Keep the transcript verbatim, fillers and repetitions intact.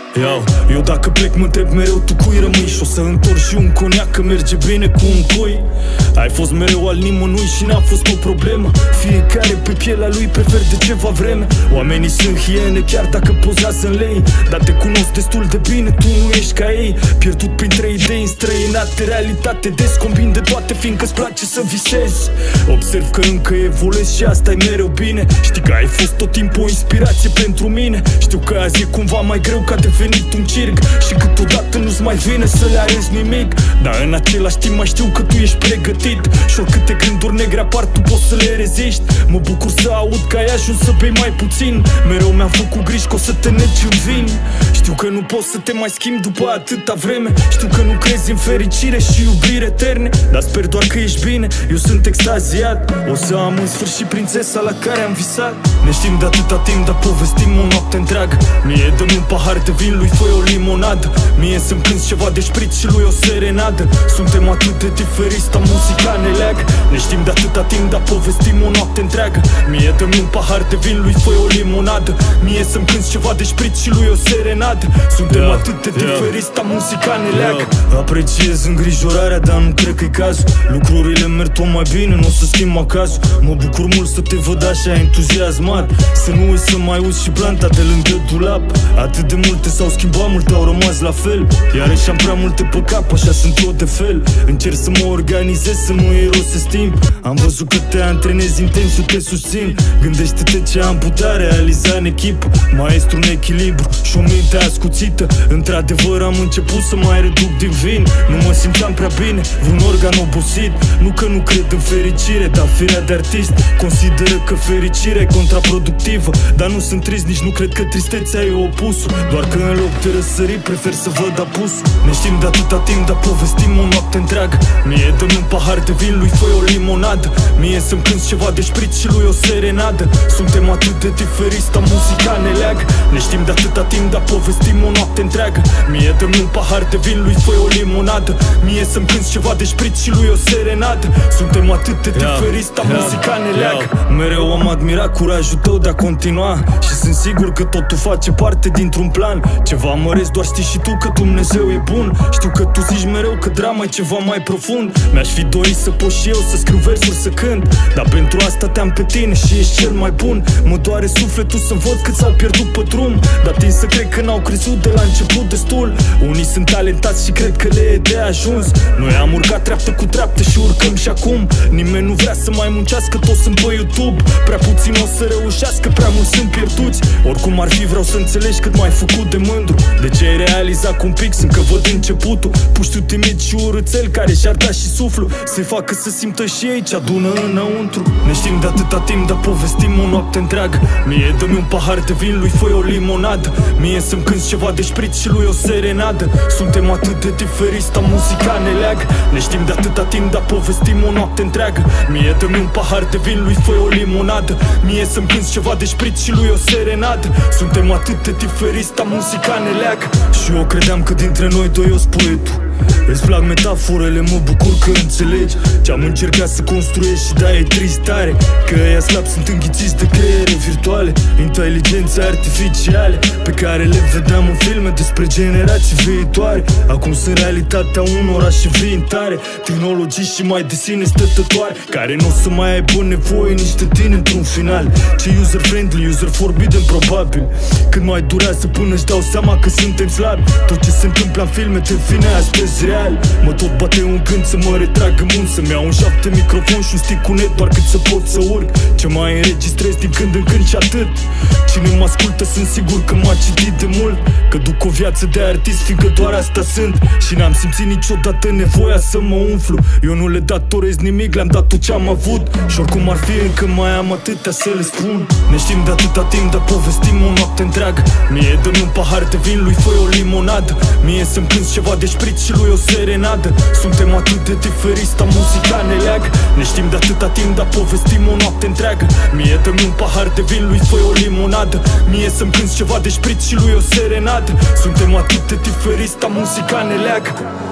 Iau, eu dacă plec mă întreb mereu tu cui rămâi și o să întorci și un coniac că merge bine cu un cui. Ai fost mereu al nimănui și n-a fost o problemă. Fiecare pe pielea lui prefer de ceva vreme. Oamenii sunt hiene chiar dacă pozează în lei, dar te cunosc destul de bine, tu nu ești ca ei. Pierdut printre idei înstrăinate, realitate des combin de toate fiindcă-ți place să visezi. Observ că încă evoluezi și asta e mereu bine. Știi că ai fost tot timpul o inspirație pentru mine. Știu că azi e cumva mai greu că a devenit un circ și câteodată nu-ți mai vine să le arăți nimic, dar în același timp mai știu că tu ești pregătit și oricâte gânduri negre apar tu poți să le reziști. Mă bucur să aud că ai ajuns să bei mai puțin. Mereu mi-am făcut griji că o să te negi în vin. Știu că nu poți să te mai schimbi după atâta vreme. Știu că nu crezi în fericire și iubire eterne, dar sper doar că ești bine, eu sunt extaziat. O să am în sfârșit prințesa la care am visat. Ne știm de atâta timp, dar povestim o noapte întreagă. Mie dă-mi un pahar de vin, lui fă o limonadă. Mie să-mi cânti ceva de șpriț și lui o serenadă. Suntem atât de diferiți, dar muzica ne leagă. Ne știm de atâta timp, dar povestim o noapte întreagă. Mie dă-mi un pahar de vin, lui fă o limonadă. Mie să-mi cânti ceva de șpriț și lui o serenadă. Suntem yeah, atât de diferiți, dar muzica ne leagă. Apreciez îngrijorarea, dar nu cred că-i cazul. Lucrurile merg tot mai bine, nu o să schimb acasă. Mă bucur mult să te văd așa entuziasmat. Să nu uiți să mai uzi și planta de lângă dulap. Atât de multe s-au schimbat, multe au rămas la fel. Iarăși am prea multe pe cap, așa sunt eu de fel. Încerc să mă organizez, să nu e rost să stim. Am văzut că te antrenezi intens, eu te susțin. Gândește-te ce am putea realiza în echipă. Maestru în echilibru și o minte ascuțită. Într-adevăr am început să mai reduc din vin. Nu mă simțeam prea bine, vreun organ obosit. Nu că nu cred în fericire, dar firea de artist consideră că fericirea e contraproductivă. Dar nu sunt trist, nici nu cred că tristețea e opusul. Doar că în loc de răsărit prefer să văd apusul. Ne știm de atâta timp, dar povestim o noapte întreagă. Mie dă-mi un pahar de vin, lui fă o limonadă. Mie să-mi cânti ceva de șpriț și lui o serenadă. Suntem atât de diferiți, dar muzica ne leagă. Ne știm de atâta timp, dar povestim o noapte întreagă. Mie dă-mi un pahar de vin, lui fă o limonadă. Mie să-mi cânti ceva de șpriț și lui o serenadă. Suntem atât de diferiți, dar muzica ne leagă. Mereu am admirat curajul tău de a continua și sunt sigur că totul face parte dintr-un plan. Ceva măresc, doar știi și tu că Dumnezeu e bun. Știu că tu zici mereu că drama e ceva mai profund. Mi-aș fi dorit să pot și eu să scriu versuri să cânt, dar pentru asta te-am pe tine și ești cel mai bun. Mă doare sufletul să văd cât s-au pierdut pe drum, dar tind să cred că n-au crezut de la început destul. Unii sunt talentați și cred că le e de ajuns. Noi am urcat treaptă cu treaptă și urcăm și acum. Nimeni nu vrea să mai muncească, toți sunt pe YouTube. Prea puțin o să reușească, prea mulți sunt pierduți. Oricum ar fi, vreau să înțelegi cât m-ai făcut de mândru. De ce ai realizat cu un pic, sunt că văd începutul. Puștiu timid și urâțel care și-ar da și suflu, să-i facă să simtă și ei ce adună înăuntru. Ne știm de atâta timp, dar povestim o noapte întreagă. Mie dă-mi un pahar de vin, lui fă o limonadă. Mie să-mi cânti ceva de șpriț și lui o serenadă. Suntem atât de diferiți, dar muzica ne leagă. Ne știm de atâta timp, dar povestim o noapte întreagă. Mie dă-mi un pahar de vin, lui fă o limonadă. Mie să-mi cânti ceva de șpriț și lui o serenadă. Suntem atât de diferiți, dar muzica ne leagă. Și eu credeam că dintre noi doi eu poetul. Îți plac metaforele, mă bucur că înțelegi ce-am încercat să construiești și da, e tristare că ăia slabi sunt înghițiți de creiere virtuale, inteligențe artificiale pe care le vedeam în filme despre generații viitoare. Acum sunt realitatea unora și vin tare tehnologii și mai de sine stătătoare, care nu o să mai aibă nevoie nici de tine într-un final. Ce user-friendly, user-forbidden probabil. Cât mai durează până își dau seama că suntem slabi. Tot ce se întâmplă în filme devine astăzi real. Mă tot bate un gând să mă retrag în mult, să-mi iau un șapte microfon și un stick cu net doar cât să pot să urc. Ce mai înregistrez din când în când și atât. Cine mă ascultă sunt sigur că m-a citit de mult, că duc o viață de artist fiindcă doar asta sunt. Și n-am simțit niciodată nevoia să mă umflu. Eu nu le datorez nimic, le-am dat tot ce-am avut. Și oricum ar fi încă mai am atâtea să le spun. Ne știm de atâta timp, dar povestim o noapte întreagă. Mie dă-mi un pahar de vin, lui fă o limonadă. Mie să-mi cânti ceva de șpriț și lui o serenadă. Suntem atât de diferiți, dar muzica ne leagă. Ne știm de atâta timp, dar povestim o noapte întreagă. Mie dă-mi un pahar de vin, lui fă o limonadă. Mie să-mi cânti ceva de șpriț și lui o serenadă. Suntem atât de diferiți, dar muzica ne leagă.